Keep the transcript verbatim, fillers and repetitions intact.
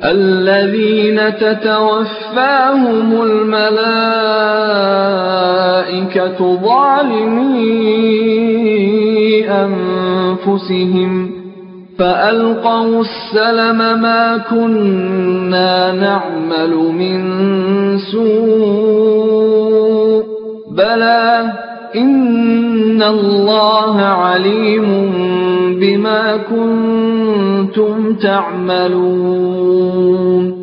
الذين تتوفاهم الملائكة ظالمي أنفسهم فألقوا السلم ما كنا نعمل من سوء بلى إن الله عليم بما كنتم تعملون